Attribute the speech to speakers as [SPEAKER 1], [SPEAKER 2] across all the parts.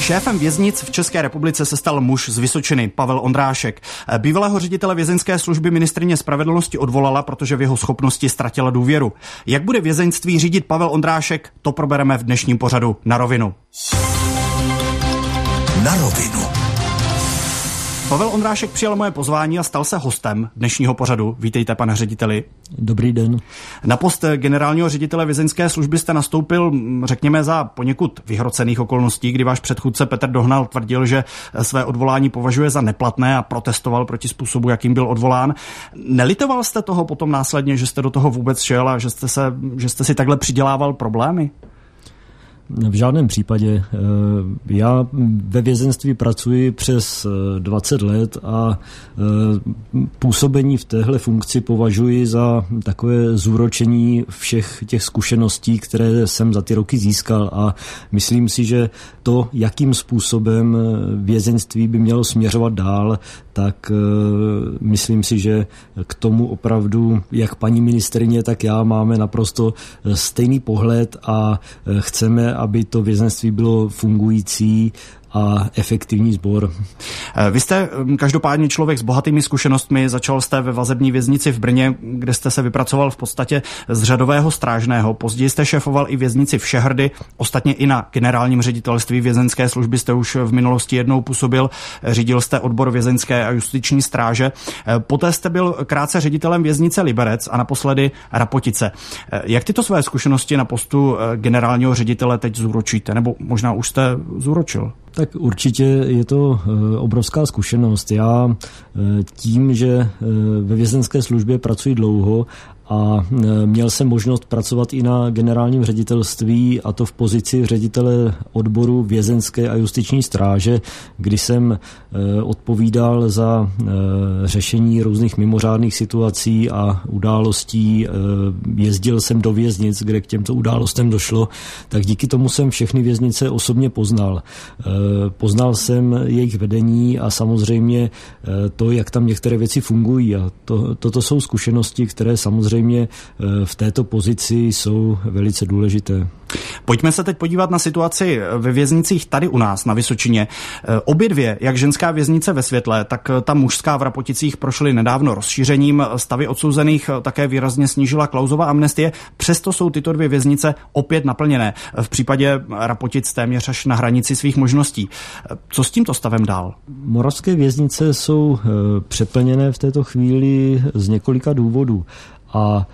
[SPEAKER 1] Šéfem věznic v České republice se stal muž z Vysočiny, Pavel Ondrášek. Bývalého ředitele vězeňské služby ministryně spravedlnosti odvolala, protože v jeho schopnosti ztratila důvěru. Jak bude vězeňství řídit Pavel Ondrášek, to probereme v dnešním pořadu Na rovinu.
[SPEAKER 2] Na rovinu.
[SPEAKER 1] Pavel Ondrášek přijal moje pozvání a stal se hostem dnešního pořadu. Vítejte, pane řediteli.
[SPEAKER 3] Dobrý den.
[SPEAKER 1] Na post generálního ředitele vězeňské služby jste nastoupil, řekněme, za poněkud vyhrocených okolností, kdy váš předchůdce Petr Dohnal tvrdil, že své odvolání považuje za neplatné a protestoval proti způsobu, jakým byl odvolán. Nelitoval jste toho potom následně, že jste do toho vůbec šel a že jste si takhle přidělával problémy?
[SPEAKER 3] V žádném případě. Já ve vězeňství pracuji přes 20 let a působení v téhle funkci považuji za takové zúročení všech těch zkušeností, které jsem za ty roky získal, a myslím si, že to, jakým způsobem vězeňství by mělo směřovat dál, tak myslím si, že k tomu opravdu jak paní ministryně, tak já máme naprosto stejný pohled a chceme, aby to vězeňství bylo fungující a efektivní sbor.
[SPEAKER 1] Vy jste každopádně člověk s bohatými zkušenostmi, začal jste ve vazební věznici v Brně, kde jste se vypracoval v podstatě z řadového strážného. Později jste šéfoval i věznici v Šehrdy, ostatně i na generálním ředitelství vězeňské služby jste už v minulosti jednou působil, řídil jste odbor vězeňské a justiční stráže. Poté jste byl krátce ředitelem věznice Liberec a naposledy Rapotice. Jak tyto své zkušenosti na postu generálního ředitele teď zúročíte, nebo možná už jste zúročil?
[SPEAKER 3] Tak určitě je to obrovská zkušenost. Já tím, že ve vězeňské službě pracuji dlouho a měl jsem možnost pracovat i na generálním ředitelství, a to v pozici ředitele odboru vězeňské a justiční stráže, kdy jsem odpovídal za řešení různých mimořádných situací a událostí. Jezdil jsem do věznic, kde k těmto událostem došlo, tak díky tomu jsem všechny věznice osobně poznal. Poznal jsem jejich vedení a samozřejmě to, jak tam některé věci fungují, a toto jsou zkušenosti, které samozřejmě v této pozici jsou velice důležité.
[SPEAKER 1] Pojďme se teď podívat na situaci ve věznicích tady u nás na Vysočině. Obě dvě, jak ženská věznice ve Světle, tak ta mužská v Rapoticích, prošly nedávno rozšířením. Stavy odsouzených také výrazně snížila Klausova amnestie. Přesto jsou tyto dvě věznice opět naplněné. V případě Rapotic téměř až na hranici svých možností. Co s tímto stavem dál?
[SPEAKER 3] Moravské věznice jsou přeplněné v této chvíli z několika důvodů. A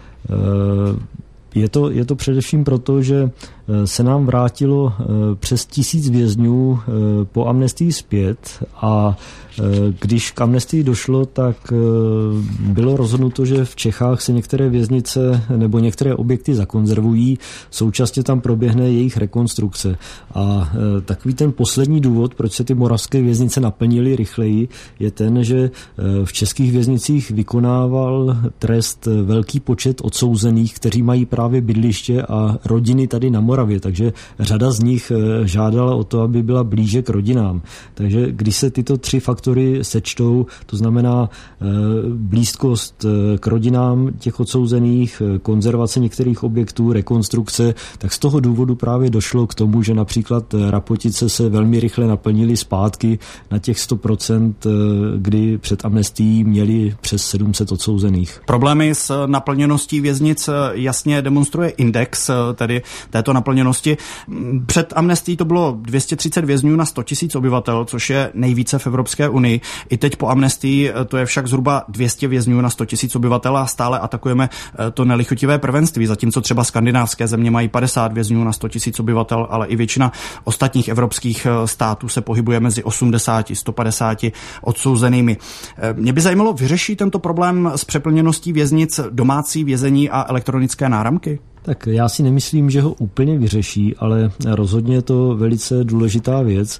[SPEAKER 3] je to především proto, že se nám vrátilo přes 1000 vězňů po amnestii zpět, a když k amnestii došlo, tak bylo rozhodnuto, že v Čechách se některé věznice nebo některé objekty zakonzervují, současně tam proběhne jejich rekonstrukce. A takový ten poslední důvod, proč se ty moravské věznice naplnily rychleji, je ten, že v českých věznicích vykonával trest velký počet odsouzených, kteří mají právě bydliště a rodiny tady na Moravě, takže řada z nich žádala o to, aby byla blíže k rodinám. Takže když se tyto tři faktory sečtou, to znamená blízkost k rodinám těch odsouzených, konzervace některých objektů, rekonstrukce, tak z toho důvodu právě došlo k tomu, že například Rapotice se velmi rychle naplnily zpátky na těch 100%, kdy před amnestií měli přes 700 odsouzených.
[SPEAKER 1] Problémy s naplněností věznic jasně demonstruje index tedy této naplněnosti. Před amnestií to bylo 230 vězňů na 100 000 obyvatel, což je nejvíce v Evropské unii. I teď po amnestii to je však zhruba 200 vězňů na 100 000 obyvatel a stále atakujeme to nelichotivé prvenství, zatímco třeba skandinávské země mají 50 vězňů na 100 000 obyvatel, ale i většina ostatních evropských států se pohybuje mezi 80-150 odsouzenými. Mě by zajímalo, vyřeší tento problém s přeplněností věznic domácí vězení a elektronické náramky?
[SPEAKER 3] Tak já si nemyslím, že ho úplně vyřeší, ale rozhodně je to velice důležitá věc.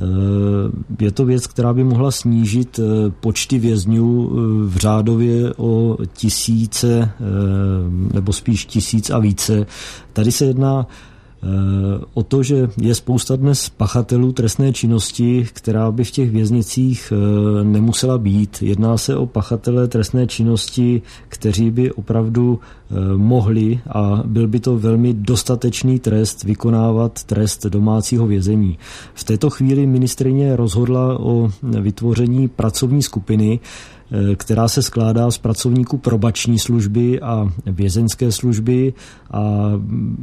[SPEAKER 3] Je to věc, která by mohla snížit počty vězňů v řádově o 1000 nebo spíš 1000 a více. Tady se jedná o to, že je spousta dnes pachatelů trestné činnosti, která by v těch věznicích nemusela být. Jedná se o pachatele trestné činnosti, kteří by opravdu mohli, a byl by to velmi dostatečný trest, vykonávat trest domácího vězení. V této chvíli ministryně rozhodla o vytvoření pracovní skupiny, která se skládá z pracovníků probační služby a vězeňské služby, a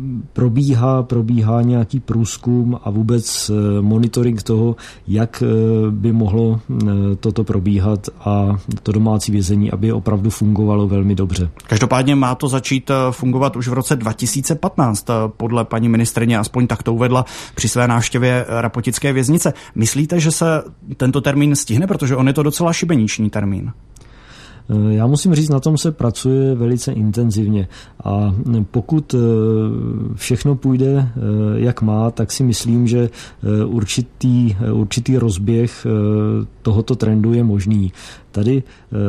[SPEAKER 3] probíhá nějaký průzkum a vůbec monitoring toho, jak by mohlo toto probíhat a to domácí vězení, aby opravdu fungovalo velmi dobře.
[SPEAKER 1] Každopádně má to začít fungovat už v roce 2015, podle paní ministryně, aspoň tak to uvedla při své návštěvě Rapotické věznice. Myslíte, že se tento termín stihne, protože on je to docela šibeniční termín?
[SPEAKER 3] Já musím říct, na tom se pracuje velice intenzivně, a pokud všechno půjde jak má, tak si myslím, že určitý rozběh tohoto trendu je možný. Tady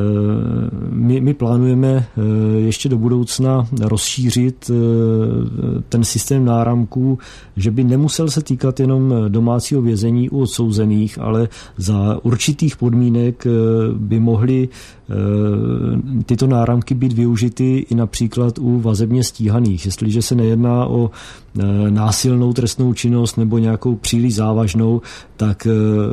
[SPEAKER 3] my plánujeme ještě do budoucna rozšířit ten systém náramků, že by nemusel se týkat jenom domácího vězení u odsouzených, ale za určitých podmínek by mohly tyto náramky být využity i například u vazebně stíhaných. Jestliže se nejedná o násilnou trestnou činnost nebo nějakou příliš závažnou, tak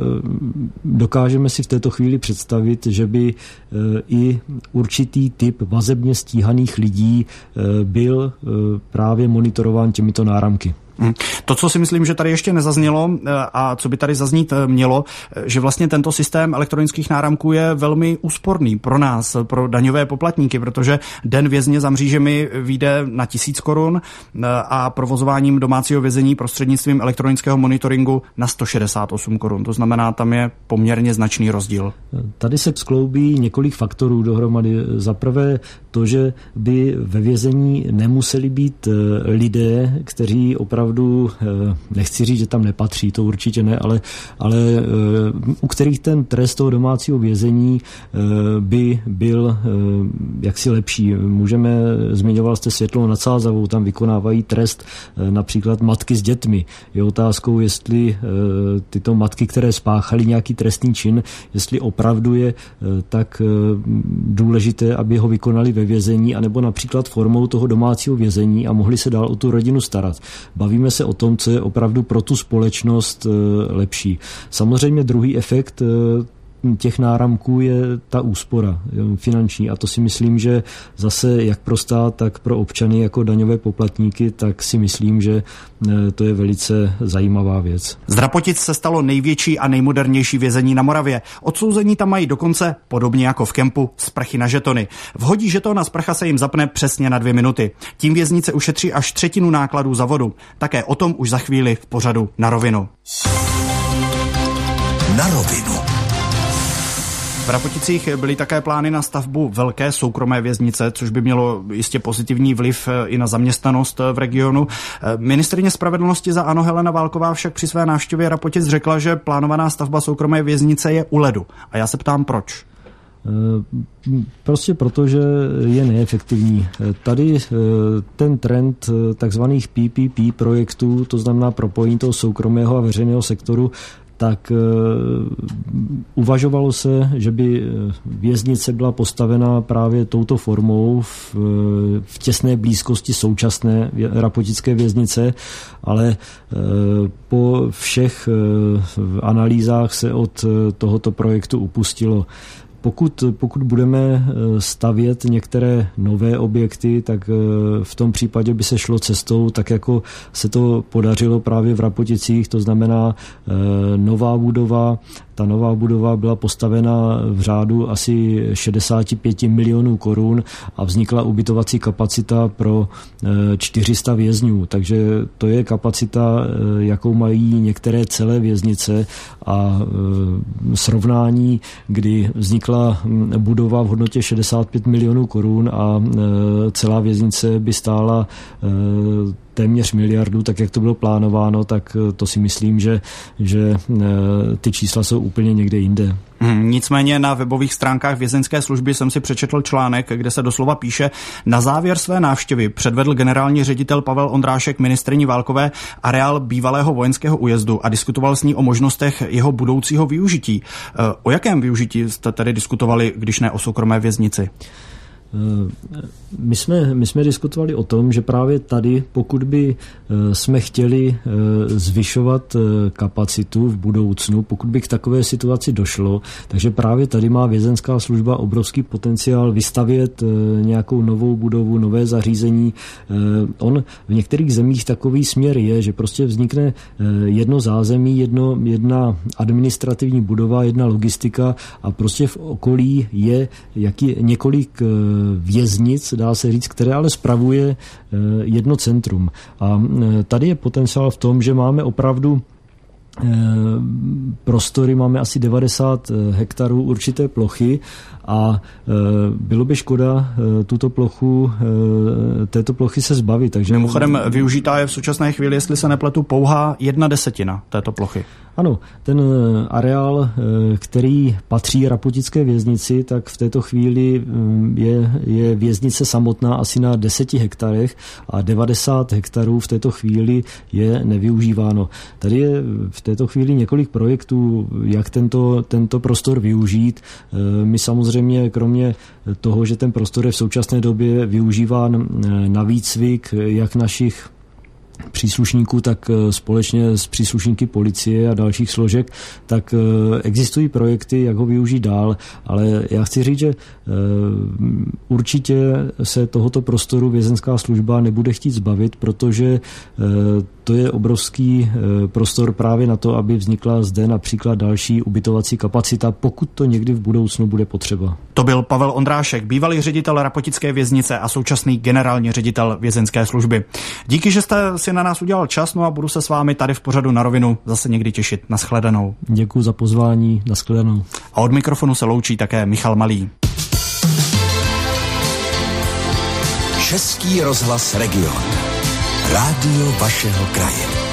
[SPEAKER 3] dokážeme si v této chvíli představit, že by i určitý typ vazebně stíhaných lidí byl právě monitorován těmito náramky.
[SPEAKER 1] To, co si myslím, že tady ještě nezaznělo a co by tady zaznít mělo, že vlastně tento systém elektronických náramků je velmi úsporný pro nás, pro daňové poplatníky, protože den vězně za mřížemi vyjde na 1000 korun a provozováním domácího vězení prostřednictvím elektronického monitoringu na 168 korun. To znamená, tam je poměrně značný rozdíl.
[SPEAKER 3] Tady se skloubí několik faktorů dohromady. Za prvé to, že by ve vězení nemuseli být lidé, kteří opravdu, nechci říct, že tam nepatří, to určitě ne, ale u kterých ten trest toho domácího vězení by byl jaksi lepší. Zmiňoval jste Světlou nad Sázavou, tam vykonávají trest například matky s dětmi. Je otázkou, jestli tyto matky, které spáchaly nějaký trestný čin, jestli opravdu je tak důležité, aby ho vykonali ve vězení, anebo například formou toho domácího vězení a mohli se dál o tu rodinu starat. Bavíme se o tom, co je opravdu pro tu společnost lepší. Samozřejmě druhý efekt těch náramků je ta úspora finanční, a to si myslím, že zase jak pro stát, tak pro občany jako daňové poplatníky, tak si myslím, že to je velice zajímavá věc.
[SPEAKER 1] Z Rapotic se stalo největší a nejmodernější vězení na Moravě. Odsouzení tam mají dokonce, podobně jako v kempu, sprchy na žetony. Vhodí žeton a sprcha se jim zapne přesně na 2 minuty. Tím věznice ušetří až 1/3 nákladů za vodu. Také o tom už za chvíli v pořadu Na rovinu.
[SPEAKER 2] Na rovinu.
[SPEAKER 1] V Rapoticích byly také plány na stavbu velké soukromé věznice, což by mělo jistě pozitivní vliv i na zaměstnanost v regionu. Ministryně spravedlnosti za ANO Helena Válková však při své návštěvě Rapotic řekla, že plánovaná stavba soukromé věznice je u ledu. A já se ptám, proč?
[SPEAKER 3] Prostě proto, že je neefektivní. Tady ten trend takzvaných PPP projektů, to znamená propojení toho soukromého a veřejného sektoru, tak uvažovalo se, že by věznice byla postavena právě touto formou v těsné blízkosti současné rapotické věznice, ale po všech analýzách se od tohoto projektu upustilo. Pokud budeme stavět některé nové objekty, tak v tom případě by se šlo cestou, tak jako se to podařilo právě v Rapoticích, to znamená nová budova. Ta nová budova byla postavena v řádu asi 65 milionů korun a vznikla ubytovací kapacita pro 400 vězňů. Takže to je kapacita, jakou mají některé celé věznice, a srovnání, kdy vznikla budova v hodnotě 65 milionů korun a celá věznice by stála téměř miliardu, tak jak to bylo plánováno, tak to si myslím, že ty čísla jsou úplně někde jinde.
[SPEAKER 1] Nicméně na webových stránkách vězeňské služby jsem si přečetl článek, kde se doslova píše: na závěr své návštěvy předvedl generální ředitel Pavel Ondrášek ministryni Válkové areál bývalého vojenského újezdu a diskutoval s ní o možnostech jeho budoucího využití. O jakém využití jste tedy diskutovali, když ne o soukromé věznici?
[SPEAKER 3] My jsme diskutovali o tom, že právě tady, pokud by jsme chtěli zvyšovat kapacitu v budoucnu, pokud by k takové situaci došlo, takže právě tady má vězenská služba obrovský potenciál vystavět nějakou novou budovu, nové zařízení. On v některých zemích takový směr je, že prostě vznikne jedno zázemí, jedna administrativní budova, jedna logistika a prostě v okolí je několik věznic, dá se říct, které ale spravuje jedno centrum. A tady je potenciál v tom, že máme opravdu prostory, máme asi 90 hektarů určité plochy a bylo by škoda této plochy se zbavit. Takže
[SPEAKER 1] mimochodem využitá je v současné chvíli, jestli se nepletu, pouhá 1/10 této plochy.
[SPEAKER 3] Ano, ten areál, který patří Rapotické věznici, tak v této chvíli je věznice samotná asi na 10 hektarech a 90 hektarů v této chvíli je nevyužíváno. Tady je v této chvíli několik projektů, jak tento prostor využít. My samozřejmě, kromě toho, že ten prostor je v současné době využíván na výcvik jak našich příslušníků, tak společně s příslušníky policie a dalších složek, tak existují projekty, jak ho využít dál, ale já chci říct, že určitě se tohoto prostoru vězenská služba nebude chtít zbavit, protože to je obrovský prostor právě na to, aby vznikla zde například další ubytovací kapacita, pokud to někdy v budoucnu bude potřeba.
[SPEAKER 1] To byl Pavel Ondrášek, bývalý ředitel Rapotické věznice a současný generální ředitel vězenské služby. Díky, že jste si na nás udělal čas, no a budu se s vámi tady v pořadu Na rovinu zase někdy těšit. Nashledanou.
[SPEAKER 3] Děkuji za pozvání, nashledanou.
[SPEAKER 1] A od mikrofonu se loučí také Michal Malý.
[SPEAKER 2] Český rozhlas Region. Rádio vašeho kraje.